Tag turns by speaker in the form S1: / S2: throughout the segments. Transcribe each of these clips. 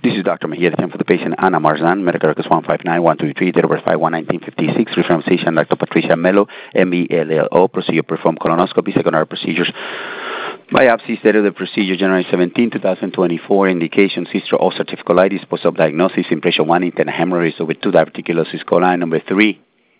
S1: This is Dr. Mejia, the for the patient Ana Marzan, medical records 159123, date of birth 5/1/1956, reference physician Dr. Patricia Mello, MELLO, procedure performed colonoscopy, secondary procedures. Biopsy, date of the procedure January 17, 2024, indications hysteroulcerative colitis, post-op diagnosis, impression 1, internal hemorrhage with 2 diverticulosis coli, number 3.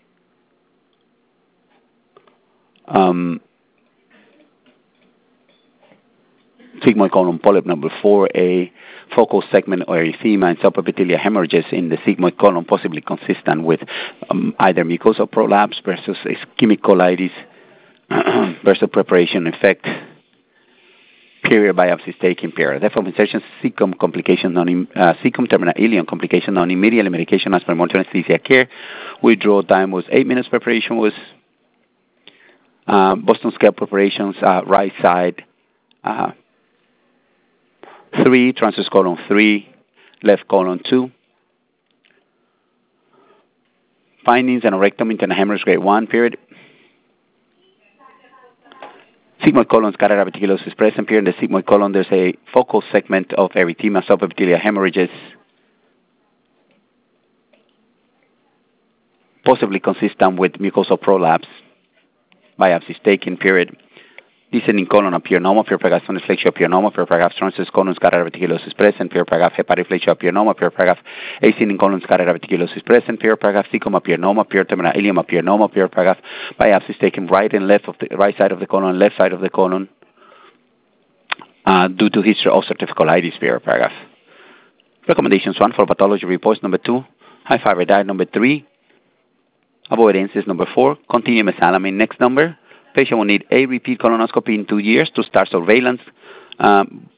S1: Sigmoid colon polyp, number 4, a focal segment or erythema and subepithelial hemorrhages in the sigmoid colon, possibly consistent with either mucosal prolapse versus ischemic colitis versus preparation effect. Period biopsy taken period. Therefore, insertion cecum complication, cecum terminal ileum complication, non-immediate medication as per mortal anesthesia care. Withdrawal time was 8 minutes. Preparation was Boston scale preparations, right side. 3, transverse colon 3, left colon 2. Findings, aneurysm, internal hemorrhage grade 1, period. Sigmoid colon scatter diverticulosis present, period. In the sigmoid colon, there's a focal segment of erythema, subepithelial hemorrhages, possibly consistent with mucosal prolapse. Biopsies taken, period. Descending colon appear normal, pure paragraph sonus flexure appear normal, pure paragraph transverse colon scatter diverticulosis present, pure paragraph hepatic flexure appear normal, pure paragraph ascending colon scatter diverticulosis present, pure paragraph cecum appear normal, pure terminal ileum appear normal, pure paragraph biopsies taken right and left of the right side of the colon, left side of the colon, due to hysteroulcerative colitis, pure paragraph. Recommendations: 1, for pathology reports. Number 2, high fiber diet. Number 3, avoidances. Number 4, continue mesalamine. Next number. Patient will need a repeat colonoscopy in 2 years to start surveillance